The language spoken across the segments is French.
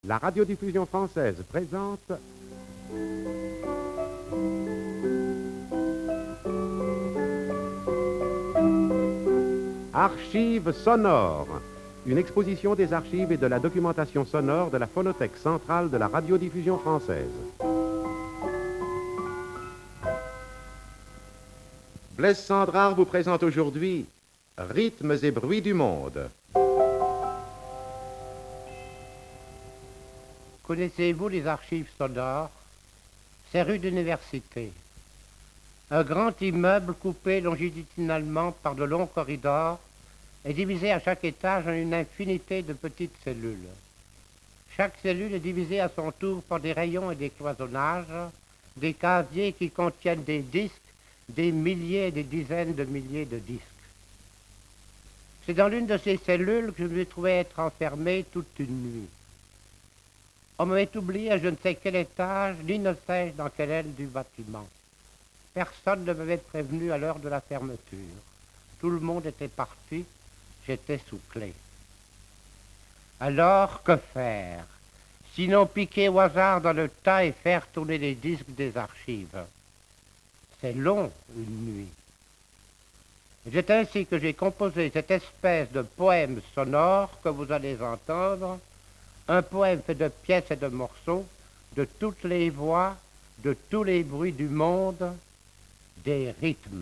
La radiodiffusion française présente Archives sonores, une exposition des archives et de la documentation sonore de la Phonothèque centrale de la radiodiffusion française. Blaise Sandrard vous présente aujourd'hui Rythmes et bruits du monde. Connaissez-vous les archives sonores? C'est rue d'Université. Un grand immeuble coupé longitudinalement par de longs corridors est divisé à chaque étage en une infinité de petites cellules. Chaque cellule est divisée à son tour par des rayons et des cloisonnages, des casiers qui contiennent des disques, des milliers et des dizaines de milliers de disques. C'est dans l'une de ces cellules que je me trouvais être enfermé toute une nuit. On m'avait oublié à je ne sais quel étage, ni ne sais dans quelle aile du bâtiment. Personne ne m'avait prévenu à l'heure de la fermeture. Tout le monde était parti, j'étais sous clé. Alors, que faire? Sinon piquer au hasard dans le tas et faire tourner les disques des archives. C'est long, une nuit. C'est ainsi que j'ai composé cette espèce de poème sonore que vous allez entendre, un poème fait de pièces et de morceaux, de toutes les voix, de tous les bruits du monde, des rythmes.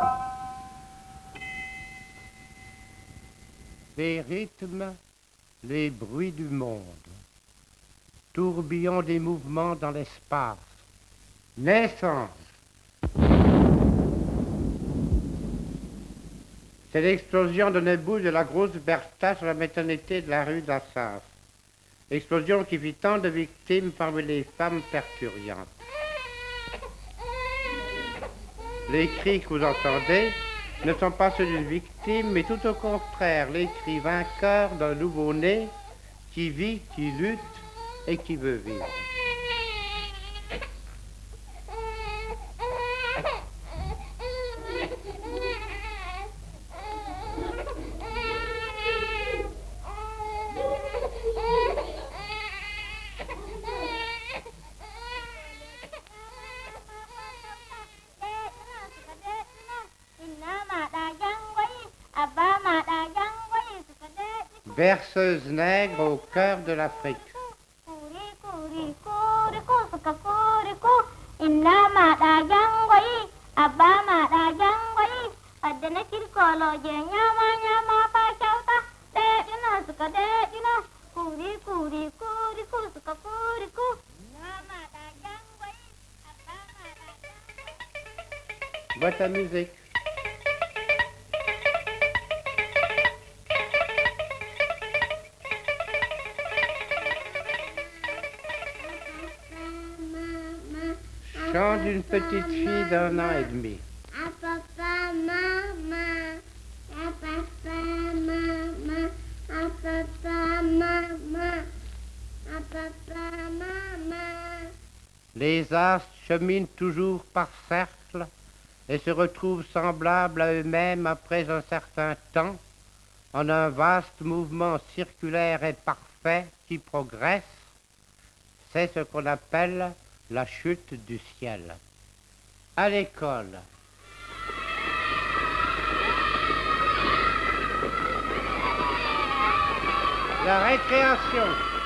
Les rythmes, les bruits du monde, tourbillon des mouvements dans l'espace, naissance. C'est l'explosion de Nebou de la grosse Bertha sur la maternité de la rue d'Assas. Explosion qui fit tant de victimes parmi les femmes percuriantes. Les cris que vous entendez ne sont pas ceux d'une victime, mais tout au contraire, les cris vainqueurs d'un nouveau-né qui vit, qui lutte et qui veut vivre. Berceuse nègre au cœur de l'Afrique. Boîte à musique. Chant d'une petite fille d'un an et demi. À papa, maman, à papa, maman, à papa, maman, à papa, maman. Les astres cheminent toujours par cercles et se retrouvent semblables à eux-mêmes après un certain temps, en un vaste mouvement circulaire et parfait qui progresse. C'est ce qu'on appelle la chute du ciel. À l'école. La récréation.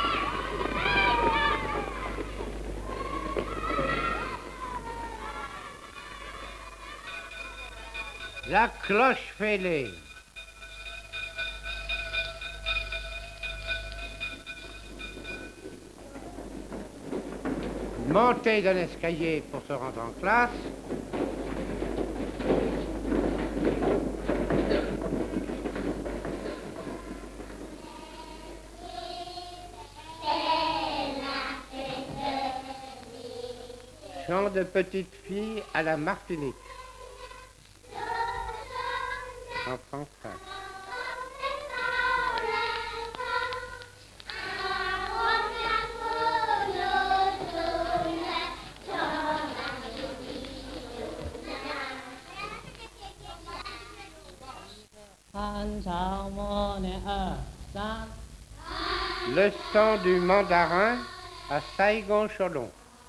La cloche fêlée. Monter d'un escalier pour se rendre en classe. Chant de petite fille à la Martinique. En français. 한상원의 산 Leçon du mandarin à Saigon-Cholon.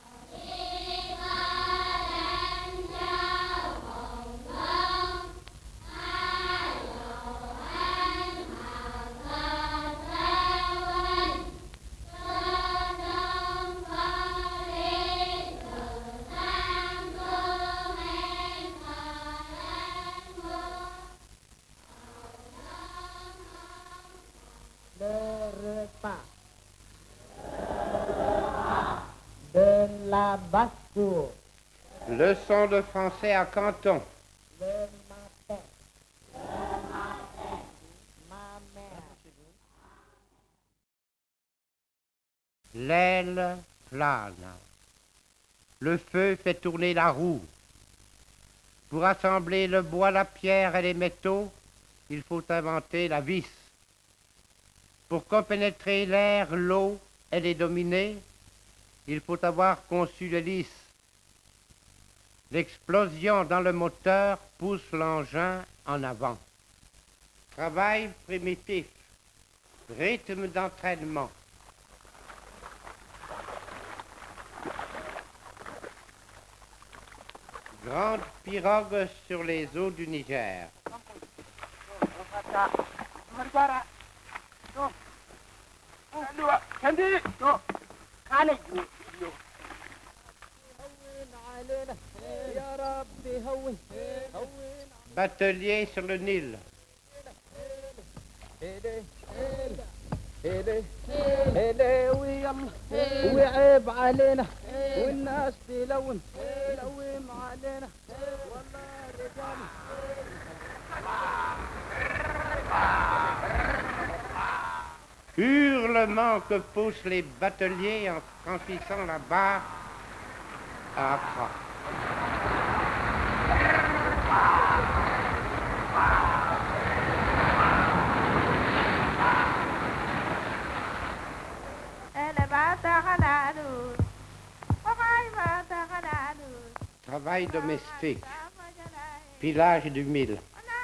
De la basse-cour. Leçon de français à Canton. Le matin. Ma mère. L'aile plane. Le feu fait tourner la roue. Pour assembler le bois, la pierre et les métaux, il faut inventer la vis. Pour compénétrer l'air, l'eau et les dominer, il faut avoir conçu l'hélice. L'explosion dans le moteur pousse l'engin en avant. Travail primitif, rythme d'entraînement. Grande pirogue sur les eaux du Niger. Batelier sur le Nil. وعيب علينا والناس تلون لوم علينا والله الرجال Hurlement que poussent les bateliers en franchissant la barre à Accra. Travail domestique, pilage du mil.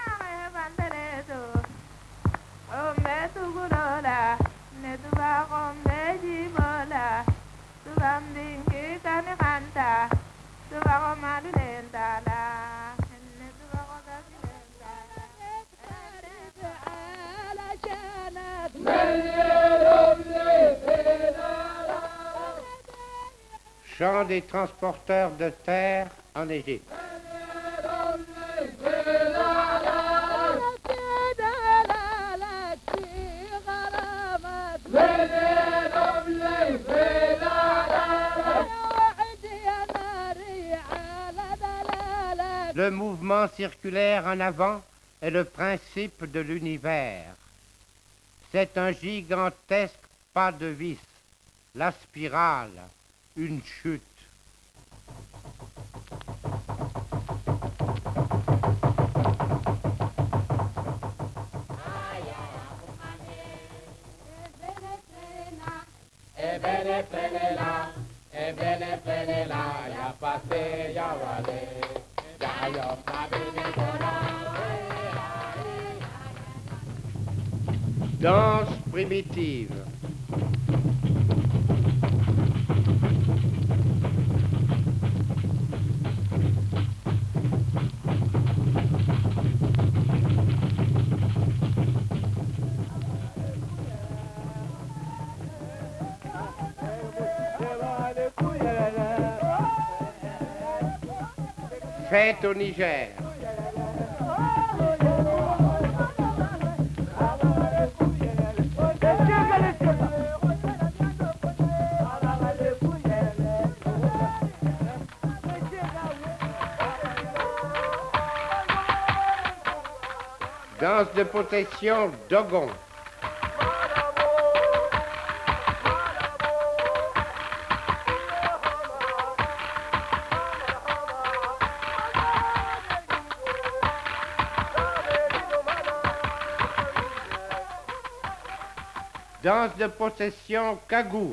Chant des transporteurs de terre en Égypte. Le mouvement circulaire en avant est le principe de l'univers. C'est un gigantesque pas de vis, la spirale, une chute. Danse primitive. Fête au Niger. Danse de possession Dogon. Danse de possession Kagou.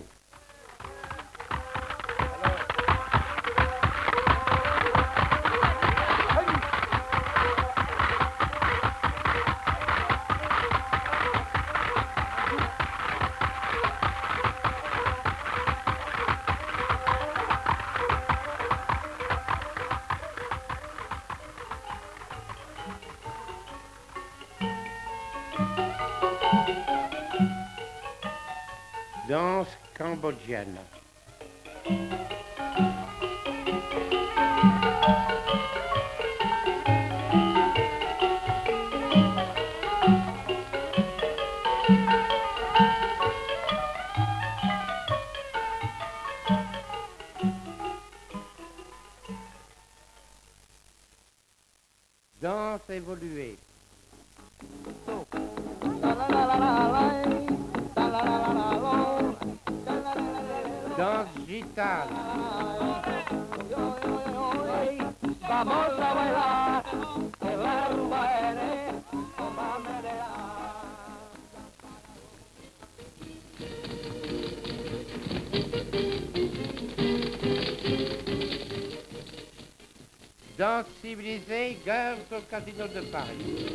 Danse cambodgienne. Danse évoluée. Danse gitane. Vamos a bailar el rumba. Danse civilisée, Girls au Casino de Paris.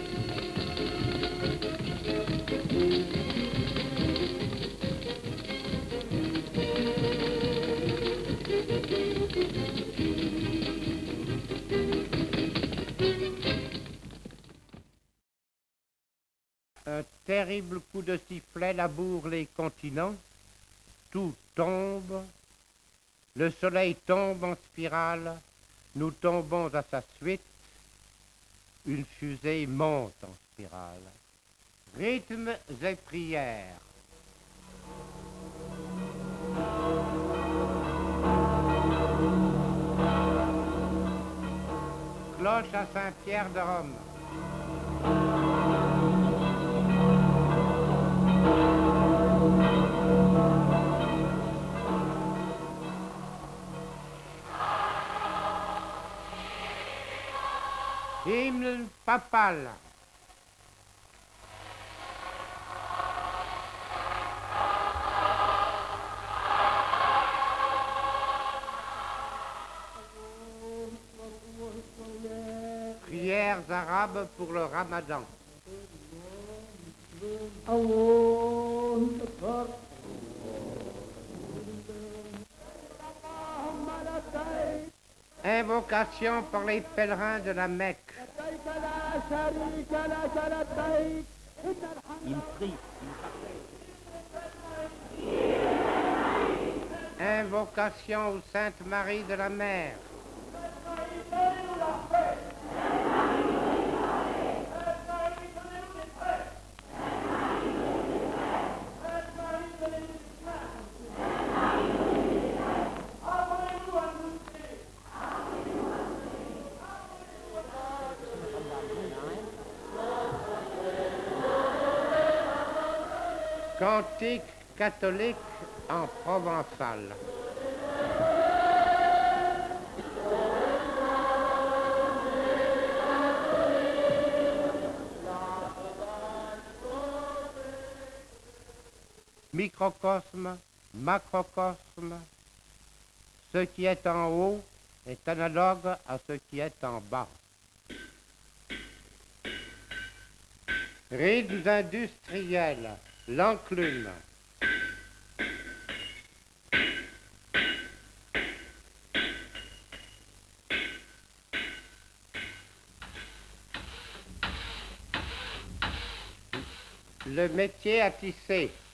Un terrible coup de sifflet laboure les continents. Tout tombe. Le soleil tombe en spirale. Nous tombons à sa suite. Une fusée monte en spirale. Rythmes et prières. Cloche à Saint-Pierre de Rome. Hymne papal. Prières arabes pour le Ramadan. Invocation par les pèlerins de la Mecque. Il prie. Invocation aux Saintes Marie de la Mer. Cantique catholique en provençal. Microcosme, macrocosme, ce qui est en haut est analogue à ce qui est en bas. Rythmes industriels, l'enclume. Le métier à tisser.